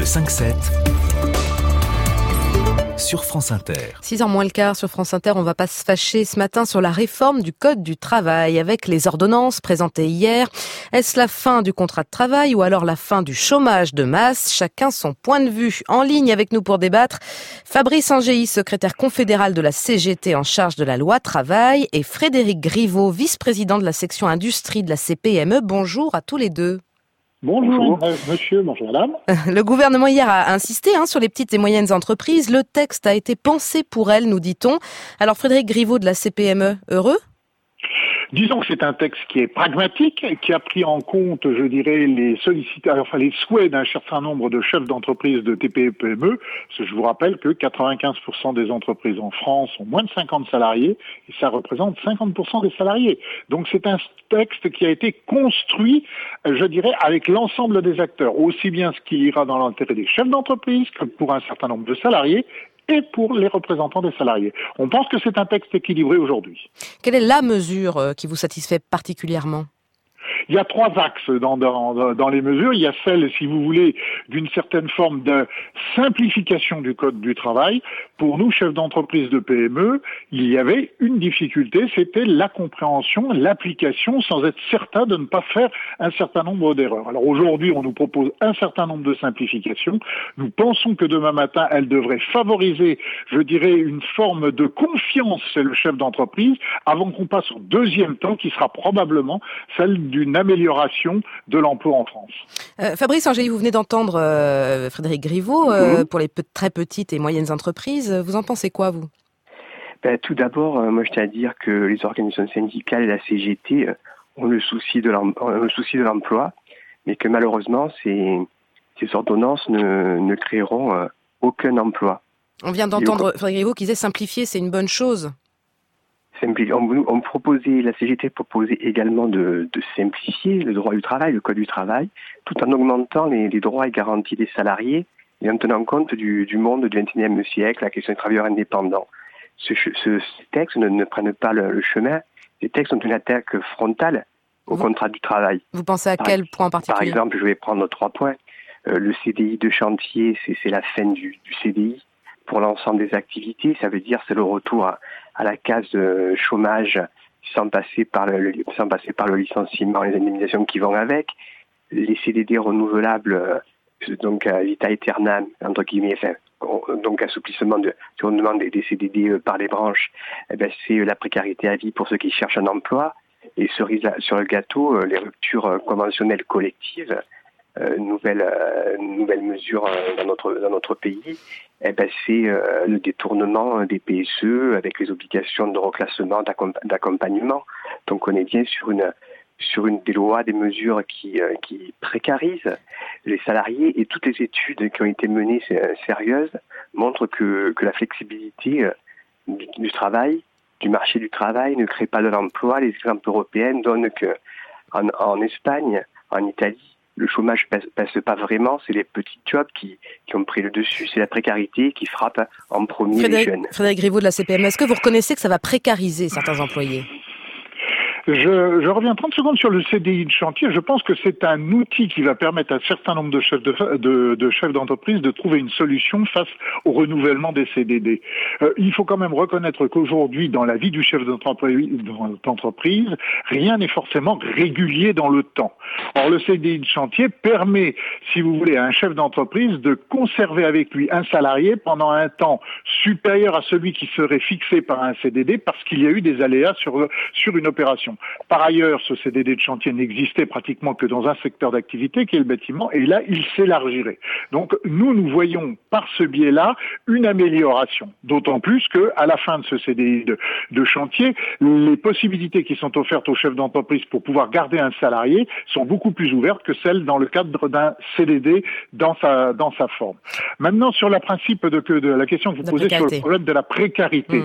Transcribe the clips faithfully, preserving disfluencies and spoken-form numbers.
cinq sept sur France Inter. six heures moins le quart sur France Inter, on va pas se fâcher ce matin sur la réforme du Code du travail avec les ordonnances présentées hier. Est-ce la fin du contrat de travail ou alors la fin du chômage de masse? Chacun son point de vue. En ligne avec nous pour débattre, Fabrice Angéi, secrétaire confédéral de la C G T en charge de la loi travail, et Frédéric Griveau, vice-président de la section industrie de la C P M E. Bonjour à tous les deux. Bonjour, bonjour monsieur, bonjour madame. Le gouvernement hier a insisté hein, sur les petites et moyennes entreprises. Le texte a été pensé pour elles, nous dit-on. Alors Frédéric Griveau de la C P M E, heureux ? Disons que c'est un texte qui est pragmatique, qui a pris en compte, je dirais, les sollicitations, enfin les souhaits d'un certain nombre de chefs d'entreprise de T P E P M E. Parce que je vous rappelle que quatre-vingt-quinze pour cent des entreprises en France ont moins de cinquante salariés et ça représente cinquante pour cent des salariés. Donc c'est un texte qui a été construit, je dirais, avec l'ensemble des acteurs, aussi bien ce qui ira dans l'intérêt des chefs d'entreprise que pour un certain nombre de salariés et pour les représentants des salariés. On pense que c'est un texte équilibré aujourd'hui. Quelle est la mesure qui vous satisfait particulièrement ? Il y a trois axes dans, dans, dans les mesures. Il y a celle, si vous voulez, d'une certaine forme de simplification du Code du travail. Pour nous, chefs d'entreprise de P M E, il y avait une difficulté, c'était la compréhension, l'application, sans être certain de ne pas faire un certain nombre d'erreurs. Alors aujourd'hui, on nous propose un certain nombre de simplifications. Nous pensons que demain matin, elles devraient favoriser, je dirais, une forme de confiance chez le chef d'entreprise avant qu'on passe au deuxième temps, qui sera probablement celle d'une amélioration de l'emploi en France. Euh, Fabrice Angéi, vous venez d'entendre euh, Frédéric Griveau euh, mmh. pour les pe- très petites et moyennes entreprises. Vous en pensez quoi, vous ? Ben, tout d'abord, euh, moi je tiens à dire que les organisations syndicales et la C G T euh, ont, le souci de ont le souci de l'emploi, mais que malheureusement, ces, ces ordonnances ne, ne créeront euh, aucun emploi. On vient d'entendre au... Frédéric Griveau qui disait simplifier, c'est une bonne chose. On, on proposait, la C G T proposait également de, de simplifier le droit du travail, le Code du travail, tout en augmentant les, les droits et garanties des salariés et en tenant compte du, du monde du vingt et unième siècle, la question des travailleurs indépendants. Ce, ce, ce texte ne, ne prennent pas le, le chemin. Ces textes sont une attaque frontale au vous, contrat du travail. Vous pensez à par, quel point en particulier ? Par exemple, je vais prendre trois points. Euh, le C D I de chantier, c'est, c'est la fin du, du C D I. Pour l'ensemble des activités, ça veut dire c'est le retour à, à la case de chômage sans passer par le, sans passer par le licenciement, les indemnisations qui vont avec, les C D D renouvelables, donc à vita aeternam, entre guillemets, enfin, donc assouplissement de, si on demande des, des C D D par les branches, eh ben c'est la précarité à vie pour ceux qui cherchent un emploi, et cerise sur le gâteau, les ruptures conventionnelles collectives. Euh, nouvelle euh, nouvelle mesure euh, dans notre dans notre pays, eh ben c'est euh, le détournement des P S E avec les obligations de reclassement, d'accomp- d'accompagnement. Donc on est bien sur une sur une des lois, des mesures qui euh, qui précarisent les salariés, et toutes les études qui ont été menées euh, sérieuses montrent que que la flexibilité euh, du, du travail, du marché du travail ne crée pas de l'emploi. Les exemples européens donnent que en, en Espagne, en Italie, le chômage passe, passe pas vraiment, c'est les petits jobs qui, qui ont pris le dessus, c'est la précarité qui frappe en premier Frédéric, les jeunes. Frédéric Griveau de la C P M E, est-ce que vous reconnaissez que ça va précariser certains employés ? Je, je reviens trente secondes sur le C D I de chantier. Je pense que c'est un outil qui va permettre à un certain nombre de chefs, de, de, de chefs d'entreprise de trouver une solution face au renouvellement des C D D. Euh, il faut quand même reconnaître qu'aujourd'hui, dans la vie du chef d'entreprise, d'entreprise, rien n'est forcément régulier dans le temps. Or, le C D I de chantier permet, si vous voulez, à un chef d'entreprise de conserver avec lui un salarié pendant un temps supérieur à celui qui serait fixé par un C D D parce qu'il y a eu des aléas sur, sur une opération. Par ailleurs, ce C D D de chantier n'existait pratiquement que dans un secteur d'activité qui est le bâtiment, et là, il s'élargirait. Donc, nous, nous voyons par ce biais-là une amélioration. D'autant plus qu'à la fin de ce C D I de, de chantier, les possibilités qui sont offertes aux chefs d'entreprise pour pouvoir garder un salarié sont beaucoup plus ouvertes que celles dans le cadre d'un C D D dans sa, dans sa forme. Maintenant, sur le principe de, que, de la question que vous posez sur le problème de la précarité. Mmh.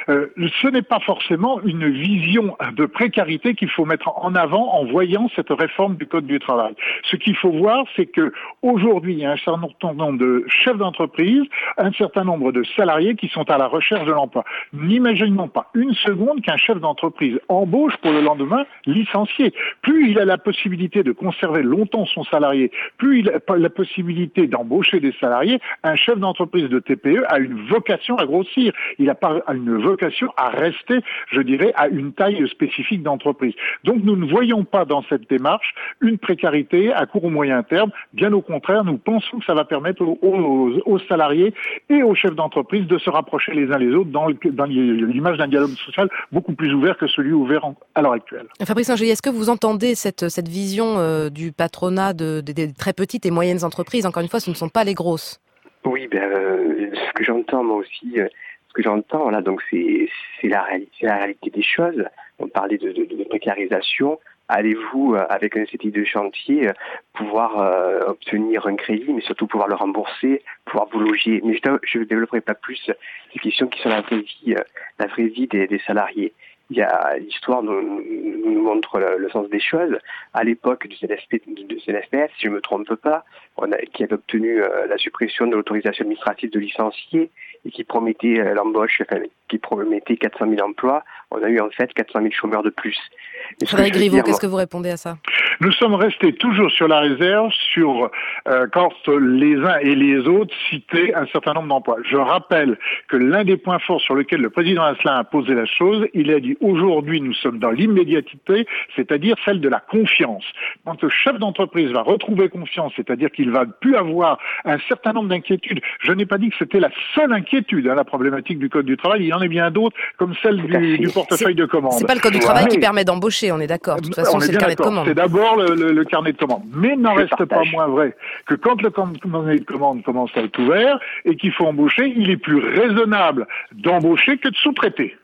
Euh, ce n'est pas forcément une vision de précarité qu'il faut mettre en avant en voyant cette réforme du Code du travail. Ce qu'il faut voir, c'est que aujourd'hui, il y a un certain nombre de chefs d'entreprise, un certain nombre de salariés qui sont à la recherche de l'emploi. N'imaginons pas une seconde qu'un chef d'entreprise embauche pour le lendemain licencier. Plus il a la possibilité de conserver longtemps son salarié, plus il a la possibilité d'embaucher des salariés, un chef d'entreprise de T P E a une vocation à grossir. Il n'a pas une vocation à rester, je dirais, à une taille spécifique d'entreprise. Donc nous ne voyons pas dans cette démarche une précarité à court ou moyen terme. Bien au contraire, nous pensons que ça va permettre aux, aux, aux salariés et aux chefs d'entreprise de se rapprocher les uns les autres dans, le, dans l'image d'un dialogue social beaucoup plus ouvert que celui ouvert en, à l'heure actuelle. Fabrice Ingélier, est-ce que vous entendez cette, cette vision euh, du patronat de, de, des très petites et moyennes entreprises? Encore une fois, ce ne sont pas les grosses. Oui, ben, euh, ce que j'entends moi aussi, euh, ce que j'entends, voilà, donc c'est, c'est, la, réalité, c'est la réalité des choses. On parlait de, de, de précarisation. Allez-vous, euh, avec un C D I de chantier, euh, pouvoir euh, obtenir un crédit, mais surtout pouvoir le rembourser, pouvoir vous loger? Mais je ne développerai pas plus ces questions qui sont la vraie vie, euh, la vraie vie des, des salariés. Il y a l'histoire nous, nous, nous montre le, le sens des choses. À l'époque du C N S P, de C N S P S, si je ne me trompe pas, on a, qui avait obtenu euh, la suppression de l'autorisation administrative de licencier et qui promettait euh, l'embauche, enfin, qui promettait quatre cent mille emplois, on a eu en fait quatre cent mille chômeurs de plus. Frédéric Griveaux, qu'est-ce que vous répondez à ça? Nous sommes restés toujours sur la réserve sur euh, quand les uns et les autres citaient un certain nombre d'emplois. Je rappelle que l'un des points forts sur lequel le président Asselin a posé la chose, il a dit aujourd'hui nous sommes dans l'immédiateté, c'est-à-dire celle de la confiance. Quand le chef d'entreprise va retrouver confiance, c'est-à-dire qu'il va plus avoir un certain nombre d'inquiétudes. Je n'ai pas dit que c'était la seule inquiétude, hein, la problématique du Code du travail. Il y en a bien d'autres, comme celle du, du portefeuille c'est, de commande. C'est pas le Code du travail ouais. qui permet d'embaucher, on est d'accord. De toute façon, c'est le carnet d'accord. de commande. C'est d'abord le, le, le carnet de commande. Mais il n'en Je reste partage. pas moins vrai que quand le carnet de commande commence à être ouvert et qu'il faut embaucher, il est plus raisonnable d'embaucher que de sous-traiter.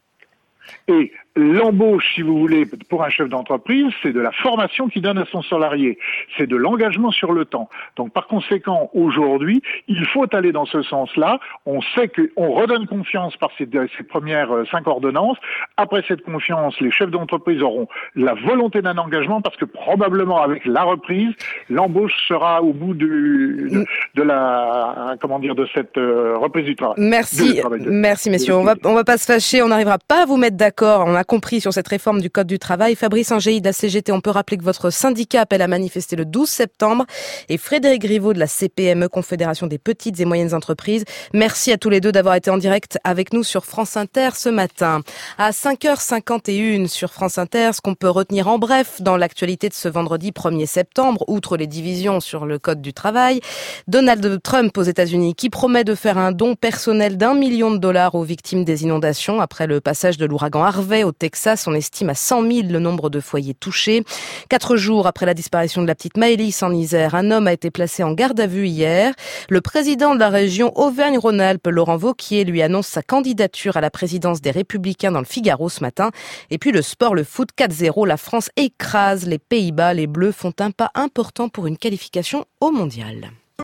Et l'embauche, si vous voulez, pour un chef d'entreprise, c'est de la formation qu'il donne à son salarié. C'est de l'engagement sur le temps. Donc, par conséquent, aujourd'hui, il faut aller dans ce sens-là. On sait qu'on redonne confiance par ces, ces premières cinq ordonnances. Après cette confiance, les chefs d'entreprise auront la volonté d'un engagement parce que probablement avec la reprise, l'embauche sera au bout du, de, de la, comment dire, de cette euh, reprise du travail. Merci, travail de, merci messieurs. On va, on va pas se fâcher, on n'arrivera pas à vous mettre d'accord. On a compris sur cette réforme du Code du travail. Fabrice Ingélier de la C G T, on peut rappeler que votre syndicat appelle à manifester le douze septembre et Frédéric Griveaux de la C P M E, Confédération des petites et moyennes entreprises. Merci à tous les deux d'avoir été en direct avec nous sur France Inter ce matin. À cinq heures cinquante et une sur France Inter, ce qu'on peut retenir en bref dans l'actualité de ce vendredi premier septembre, outre les divisions sur le Code du travail, Donald Trump aux États-Unis qui promet de faire un don personnel d'un million de dollars aux victimes des inondations après le passage de l'ouragan Harvey au Texas. On estime à cent mille le nombre de foyers touchés. Quatre jours après la disparition de la petite Maëlys en Isère, un homme a été placé en garde à vue hier. Le président de la région Auvergne-Rhône-Alpes, Laurent Wauquiez, lui annonce sa candidature à la présidence des Républicains dans le Figaro ce matin. Et puis le sport, le foot, quatre zéro, la France écrase les Pays-Bas. Les Bleus font un pas important pour une qualification au mondial.